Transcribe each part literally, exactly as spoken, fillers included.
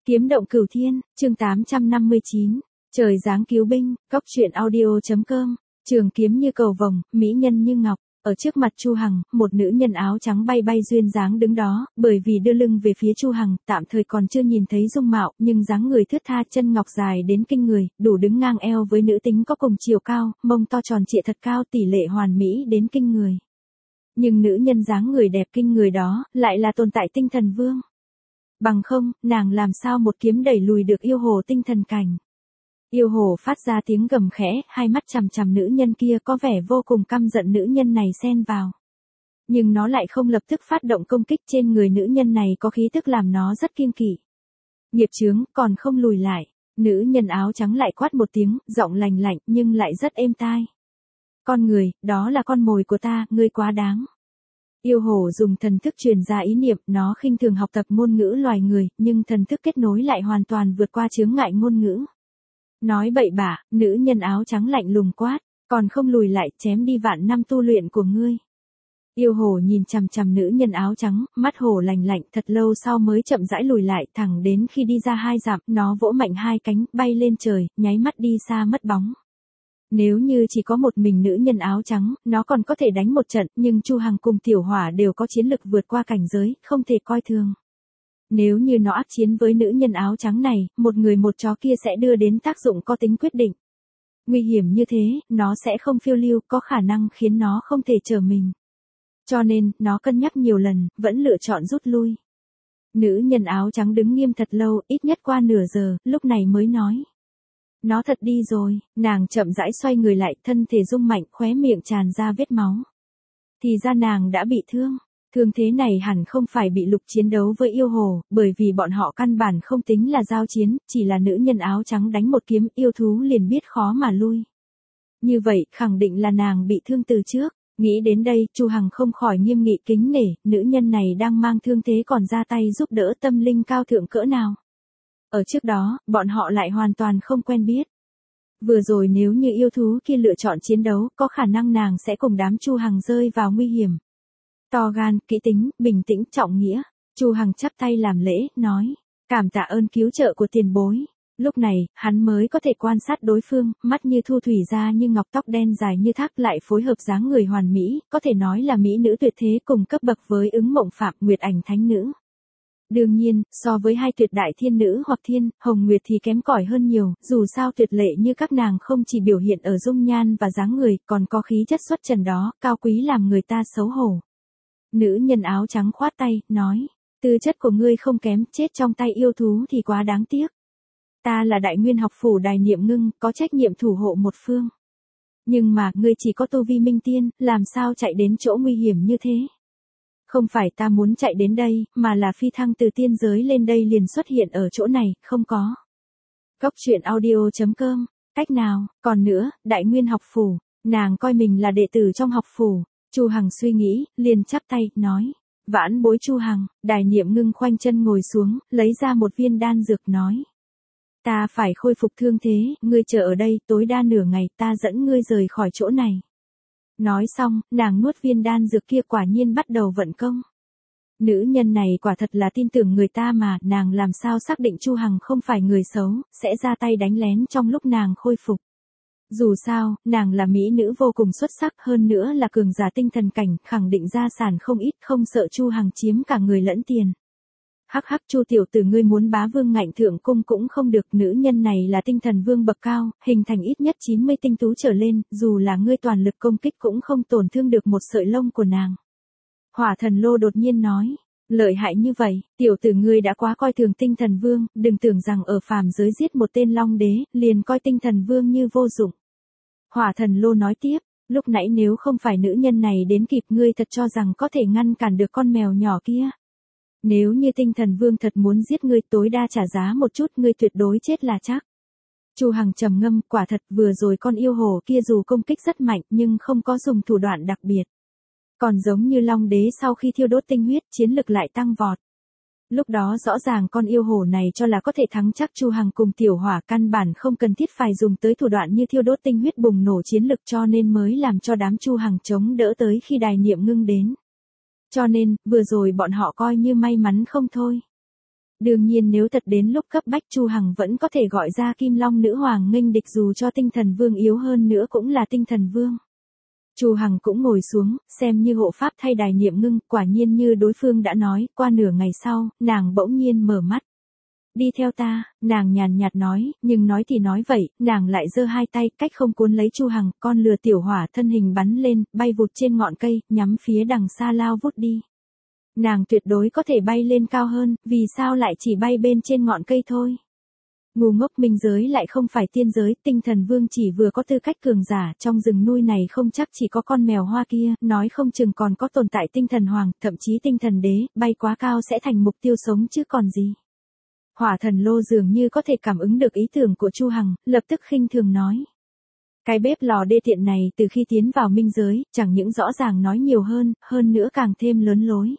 Kiếm động cửu thiên, chương tám trăm năm mươi chín. Trời giáng cứu binh, cóc truyện audio.com. Trường kiếm như cầu vồng, mỹ nhân như ngọc. Ở trước mặt Chu Hằng, một nữ nhân áo trắng bay bay duyên dáng đứng đó, bởi vì đưa lưng về phía Chu Hằng, tạm thời còn chưa nhìn thấy dung mạo, nhưng dáng người thướt tha, chân ngọc dài đến kinh người, đủ đứng ngang eo với nữ tính có cùng chiều cao, mông to tròn trịa thật cao, tỷ lệ hoàn mỹ đến kinh người. Nhưng nữ nhân dáng người đẹp kinh người đó, lại là tồn tại tinh thần vương. Bằng không, nàng làm sao một kiếm đẩy lùi được yêu hồ tinh thần cảnh. Yêu hồ phát ra tiếng gầm khẽ, hai mắt chằm chằm nữ nhân kia, có vẻ vô cùng căm giận nữ nhân này xen vào. Nhưng nó lại không lập tức phát động công kích, trên người nữ nhân này có khí tức làm nó rất kiêng kỵ. Nghiệp chướng, còn không lùi lại. Nữ nhân áo trắng lại quát một tiếng, giọng lành lạnh nhưng lại rất êm tai. Con người, đó là con mồi của ta, ngươi quá đáng. Yêu hồ dùng thần thức truyền ra ý niệm, nó khinh thường học tập ngôn ngữ loài người, nhưng thần thức kết nối lại hoàn toàn vượt qua chướng ngại ngôn ngữ. Nói bậy bạ, nữ nhân áo trắng lạnh lùng quát, còn không lùi lại, chém đi vạn năm tu luyện của ngươi. Yêu hồ nhìn chằm chằm nữ nhân áo trắng, mắt hồ lành lạnh, thật lâu sau mới chậm rãi lùi lại, thẳng đến khi đi ra hai dặm, nó vỗ mạnh hai cánh, bay lên trời, nháy mắt đi xa mất bóng. Nếu như chỉ có một mình nữ nhân áo trắng, nó còn có thể đánh một trận, nhưng Chu Hằng cùng Tiểu Hỏa đều có chiến lực vượt qua cảnh giới, không thể coi thường. Nếu như nó ác chiến với nữ nhân áo trắng này, một người một chó kia sẽ đưa đến tác dụng có tính quyết định. Nguy hiểm như thế, nó sẽ không phiêu lưu, có khả năng khiến nó không thể trở mình. Cho nên, nó cân nhắc nhiều lần, vẫn lựa chọn rút lui. Nữ nhân áo trắng đứng nghiêm thật lâu, ít nhất qua nửa giờ, lúc này mới nói. Nó thật đi rồi, nàng chậm rãi xoay người lại, thân thể rung mạnh, khóe miệng tràn ra vết máu. Thì ra nàng đã bị thương. Thương thế này hẳn không phải bị lục chiến đấu với yêu hồ, bởi vì bọn họ căn bản không tính là giao chiến, chỉ là nữ nhân áo trắng đánh một kiếm, yêu thú liền biết khó mà lui. Như vậy, khẳng định là nàng bị thương từ trước. Nghĩ đến đây, Chu Hằng không khỏi nghiêm nghị kính nể, nữ nhân này đang mang thương thế còn ra tay giúp đỡ, tâm linh cao thượng cỡ nào. Ở trước đó, bọn họ lại hoàn toàn không quen biết. Vừa rồi nếu như yêu thú kia lựa chọn chiến đấu, có khả năng nàng sẽ cùng đám Chu Hằng rơi vào nguy hiểm. To gan, kỹ tính, bình tĩnh, trọng nghĩa. Chu Hằng chắp tay làm lễ, nói, cảm tạ ơn cứu trợ của tiền bối. Lúc này, hắn mới có thể quan sát đối phương, mắt như thu thủy ra như ngọc, tóc đen dài như thác, lại phối hợp dáng người hoàn mỹ, có thể nói là mỹ nữ tuyệt thế, cùng cấp bậc với ứng mộng phạm, nguyệt ảnh thánh nữ. Đương nhiên, so với hai tuyệt đại thiên nữ hoặc thiên, hồng nguyệt thì kém cỏi hơn nhiều, dù sao tuyệt lệ như các nàng không chỉ biểu hiện ở dung nhan và dáng người, còn có khí chất xuất trần đó, cao quý làm người ta xấu hổ. Nữ nhân áo trắng khoát tay, nói, tư chất của ngươi không kém, chết trong tay yêu thú thì quá đáng tiếc. Ta là đại nguyên học phủ Đài Niệm Ngưng, có trách nhiệm thủ hộ một phương. Nhưng mà, ngươi chỉ có tu vi minh tiên, làm sao chạy đến chỗ nguy hiểm như thế? Không phải ta muốn chạy đến đây, mà là phi thăng từ tiên giới lên đây liền xuất hiện ở chỗ này, không có. Cóc truyện audio.com, cách nào, còn nữa, đại nguyên học phủ, nàng coi mình là đệ tử trong học phủ. Chu Hằng suy nghĩ, liền chắp tay, nói, vãn bối Chu Hằng. Đài Niệm Ngưng khoanh chân ngồi xuống, lấy ra một viên đan dược nói. Ta phải khôi phục thương thế, ngươi chờ ở đây, tối đa nửa ngày, ta dẫn ngươi rời khỏi chỗ này. Nói xong, nàng nuốt viên đan dược kia, quả nhiên bắt đầu vận công. Nữ nhân này quả thật là tin tưởng người ta mà, nàng làm sao xác định Chu Hằng không phải người xấu, sẽ ra tay đánh lén trong lúc nàng khôi phục. Dù sao, nàng là mỹ nữ vô cùng xuất sắc, hơn nữa là cường giả tinh thần cảnh, khẳng định gia sản không ít, không sợ Chu Hằng chiếm cả người lẫn tiền. Hắc hắc, Chu tiểu tử, ngươi muốn bá vương ngạnh thượng cung cũng không được, nữ nhân này là tinh thần vương bậc cao, hình thành ít nhất chín mươi tinh tú trở lên, dù là ngươi toàn lực công kích cũng không tổn thương được một sợi lông của nàng. Hỏa thần lô đột nhiên nói, lợi hại như vậy, tiểu tử ngươi đã quá coi thường tinh thần vương, đừng tưởng rằng ở phàm giới giết một tên long đế, liền coi tinh thần vương như vô dụng. Hỏa thần lô nói tiếp, lúc nãy nếu không phải nữ nhân này đến kịp, ngươi thật cho rằng có thể ngăn cản được con mèo nhỏ kia. Nếu như tinh thần vương thật muốn giết ngươi, tối đa trả giá một chút, ngươi tuyệt đối chết là chắc. Chu Hằng trầm ngâm, quả thật vừa rồi con yêu hồ kia dù công kích rất mạnh nhưng không có dùng thủ đoạn đặc biệt. Còn giống như long đế sau khi thiêu đốt tinh huyết, chiến lực lại tăng vọt. Lúc đó rõ ràng con yêu hồ này cho là có thể thắng chắc Chu Hằng cùng Tiểu Hỏa, căn bản không cần thiết phải dùng tới thủ đoạn như thiêu đốt tinh huyết bùng nổ chiến lực, cho nên mới làm cho đám Chu Hằng chống đỡ tới khi Đài Niệm Ngưng đến. Cho nên, vừa rồi bọn họ coi như may mắn không thôi. Đương nhiên nếu thật đến lúc cấp bách Chu Hằng vẫn có thể gọi ra Kim Long nữ hoàng nghênh địch, dù cho tinh thần vương yếu hơn nữa cũng là tinh thần vương. Chu Hằng cũng ngồi xuống, xem như hộ pháp thay Đài Niệm Ngưng, quả nhiên như đối phương đã nói, qua nửa ngày sau, nàng bỗng nhiên mở mắt. Đi theo ta, nàng nhàn nhạt nói, nhưng nói thì nói vậy, nàng lại giơ hai tay, cách không cuốn lấy Chu Hằng, con lừa tiểu hỏa thân hình bắn lên, bay vụt trên ngọn cây, nhắm phía đằng xa lao vút đi. Nàng tuyệt đối có thể bay lên cao hơn, vì sao lại chỉ bay bên trên ngọn cây thôi? Ngu ngốc, minh giới lại không phải tiên giới, tinh thần vương chỉ vừa có tư cách cường giả, trong rừng nuôi này không chắc chỉ có con mèo hoa kia, nói không chừng còn có tồn tại tinh thần hoàng, thậm chí tinh thần đế, bay quá cao sẽ thành mục tiêu sống chứ còn gì. Hỏa thần lô dường như có thể cảm ứng được ý tưởng của Chu Hằng, lập tức khinh thường nói. Cái bếp lò đê tiện này từ khi tiến vào minh giới, chẳng những rõ ràng nói nhiều hơn, hơn nữa càng thêm lớn lối.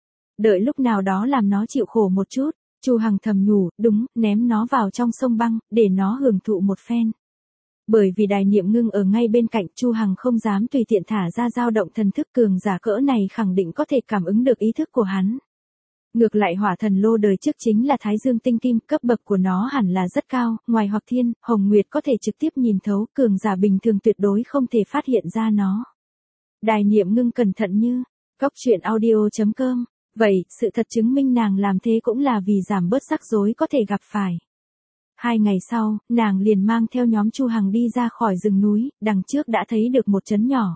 Đợi lúc nào đó làm nó chịu khổ một chút. Chu Hằng thầm nhủ, đúng, ném nó vào trong sông băng, để nó hưởng thụ một phen. Bởi vì Đài Niệm Ngưng ở ngay bên cạnh, Chu Hằng không dám tùy tiện thả ra dao động thần thức, cường giả cỡ này khẳng định có thể cảm ứng được ý thức của hắn. Ngược lại hỏa thần lô đời trước chính là Thái Dương tinh kim, cấp bậc của nó hẳn là rất cao, ngoài Hoặc Thiên, Hồng Nguyệt có thể trực tiếp nhìn thấu, cường giả bình thường tuyệt đối không thể phát hiện ra nó. Đài Niệm Ngưng cẩn thận như, góc truyện audio chấm com. Vậy, sự thật chứng minh nàng làm thế cũng là vì giảm bớt rắc rối có thể gặp phải. Hai ngày sau, nàng liền mang theo nhóm Chu Hằng đi ra khỏi rừng núi, đằng trước đã thấy được một trấn nhỏ.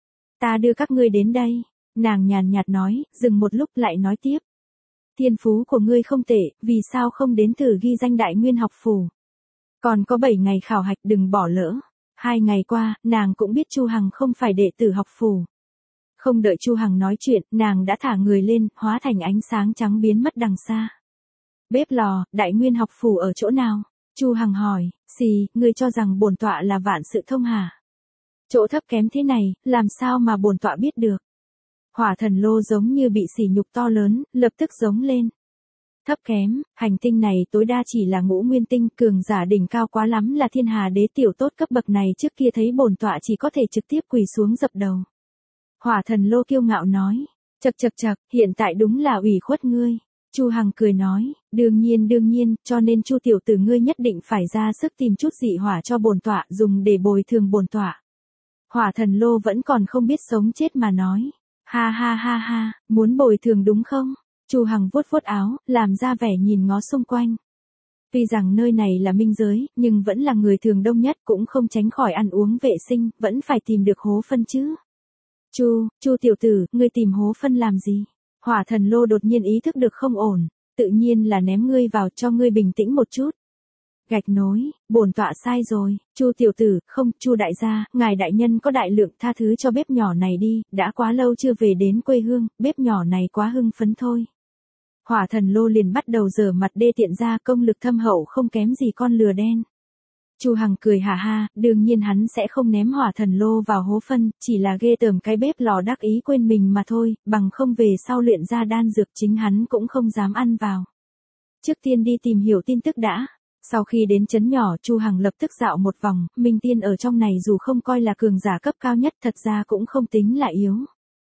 Ta đưa các ngươi đến đây, nàng nhàn nhạt nói, dừng một lúc lại nói tiếp. Thiên phú của ngươi không tệ, vì sao không đến thử ghi danh Đại Nguyên học phủ? Còn có bảy ngày khảo hạch, đừng bỏ lỡ. Hai ngày qua, nàng cũng biết Chu Hằng không phải đệ tử học phủ. Không đợi Chu Hằng nói chuyện, nàng đã thả người lên, hóa thành ánh sáng trắng biến mất đằng xa. Bếp lò, Đại Nguyên học phủ ở chỗ nào? Chu Hằng hỏi, xì, ngươi cho rằng bổn tọa là vạn sự thông hả? Chỗ thấp kém thế này, làm sao mà bổn tọa biết được? Hỏa thần lô giống như bị sỉ nhục to lớn, lập tức giống lên. Thấp kém, hành tinh này tối đa chỉ là ngũ nguyên tinh, cường giả đỉnh cao quá lắm là thiên hà đế tiểu tốt cấp bậc này, trước kia thấy bổn tọa chỉ có thể trực tiếp quỳ xuống dập đầu. Hỏa thần lô kiêu ngạo nói, chậc chậc chậc, hiện tại đúng là ủy khuất ngươi. Chu Hằng cười nói, đương nhiên đương nhiên, cho nên Chu tiểu tử ngươi nhất định phải ra sức tìm chút dị hỏa cho bổn tọa, dùng để bồi thường bổn tọa. Hỏa thần lô vẫn còn không biết sống chết mà nói, ha ha ha ha, muốn bồi thường đúng không? Chu Hằng vuốt vuốt áo, làm ra vẻ nhìn ngó xung quanh. Tuy rằng nơi này là minh giới, nhưng vẫn là người thường đông nhất, cũng không tránh khỏi ăn uống vệ sinh, vẫn phải tìm được hố phân chứ. Chu, Chu tiểu tử, ngươi tìm hố phân làm gì? Hỏa thần lô đột nhiên ý thức được không ổn, tự nhiên là ném ngươi vào cho ngươi bình tĩnh một chút. Gạch nối, bổn tọa sai rồi, Chu tiểu tử, không, Chu đại gia, ngài đại nhân có đại lượng, tha thứ cho bếp nhỏ này đi, đã quá lâu chưa về đến quê hương, bếp nhỏ này quá hưng phấn thôi. Hỏa thần lô liền bắt đầu giở mặt đê tiện ra, công lực thâm hậu không kém gì con lừa đen. Chu Hằng cười hà ha, đương nhiên hắn sẽ không ném hỏa thần lô vào hố phân, chỉ là ghê tởm cái bếp lò đắc ý quên mình mà thôi, bằng không về sau luyện ra đan dược chính hắn cũng không dám ăn vào. Trước tiên đi tìm hiểu tin tức đã. Sau khi đến trấn nhỏ, Chu Hằng lập tức dạo một vòng, Minh Tiên ở trong này dù không coi là cường giả cấp cao nhất, thật ra cũng không tính là yếu.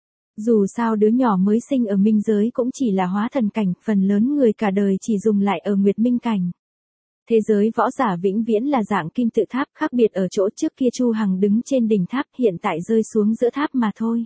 Dù sao đứa nhỏ mới sinh ở minh giới cũng chỉ là hóa thần cảnh, phần lớn người cả đời chỉ dùng lại ở nguyệt minh cảnh. Thế giới võ giả vĩnh viễn là dạng kim tự tháp, khác biệt ở chỗ trước kia Chu Hằng đứng trên đỉnh tháp, hiện tại rơi xuống giữa tháp mà thôi.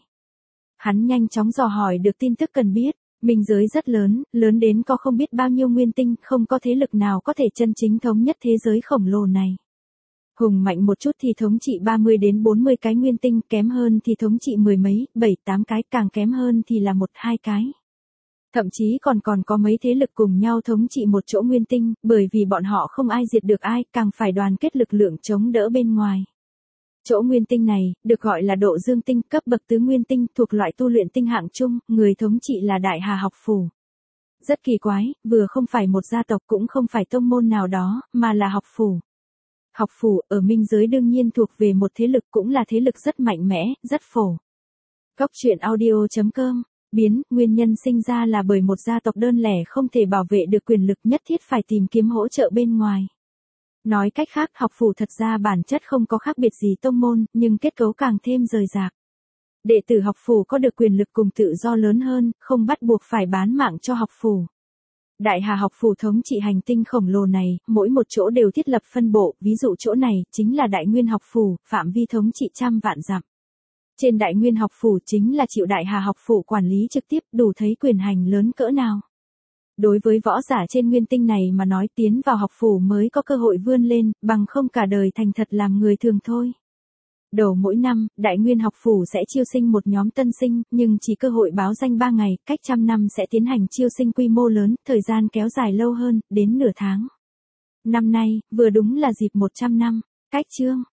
Hắn nhanh chóng dò hỏi được tin tức cần biết, minh giới rất lớn, lớn đến có không biết bao nhiêu nguyên tinh, không có thế lực nào có thể chân chính thống nhất thế giới khổng lồ này. Hùng mạnh một chút thì thống trị ba mươi đến bốn mươi cái nguyên tinh, kém hơn thì thống trị mười mấy, bảy tám cái, càng kém hơn thì là một hai cái. Thậm chí còn còn có mấy thế lực cùng nhau thống trị một chỗ nguyên tinh, bởi vì bọn họ không ai diệt được ai, càng phải đoàn kết lực lượng chống đỡ bên ngoài. Chỗ nguyên tinh này, được gọi là độ dương tinh, cấp bậc tứ nguyên tinh, thuộc loại tu luyện tinh hạng trung, người thống trị là Đại Hà học phủ. Rất kỳ quái, vừa không phải một gia tộc cũng không phải tông môn nào đó, mà là học phủ. Học phủ, ở minh giới đương nhiên thuộc về một thế lực, cũng là thế lực rất mạnh mẽ, rất phổ. Góc truyện audio chấm com. Biến, nguyên nhân sinh ra là bởi một gia tộc đơn lẻ không thể bảo vệ được quyền lực, nhất thiết phải tìm kiếm hỗ trợ bên ngoài. Nói cách khác, học phủ thật ra bản chất không có khác biệt gì tông môn, nhưng kết cấu càng thêm rời rạc. Đệ tử học phủ có được quyền lực cùng tự do lớn hơn, không bắt buộc phải bán mạng cho học phủ. Đại Hà học phủ thống trị hành tinh khổng lồ này, mỗi một chỗ đều thiết lập phân bộ, ví dụ chỗ này, chính là Đại Nguyên học phủ, phạm vi thống trị trăm vạn dặm. Trên Đại Nguyên học phủ chính là chịu Đại Hà học phủ quản lý trực tiếp, đủ thấy quyền hành lớn cỡ nào. Đối với võ giả trên nguyên tinh này mà nói tiến vào học phủ mới có cơ hội vươn lên, bằng không cả đời thành thật làm người thường thôi. Đầu mỗi năm, Đại Nguyên học phủ sẽ chiêu sinh một nhóm tân sinh, nhưng chỉ cơ hội báo danh ba ngày, cách trăm năm sẽ tiến hành chiêu sinh quy mô lớn, thời gian kéo dài lâu hơn, đến nửa tháng. Năm nay, vừa đúng là dịp một trăm năm, cách chương.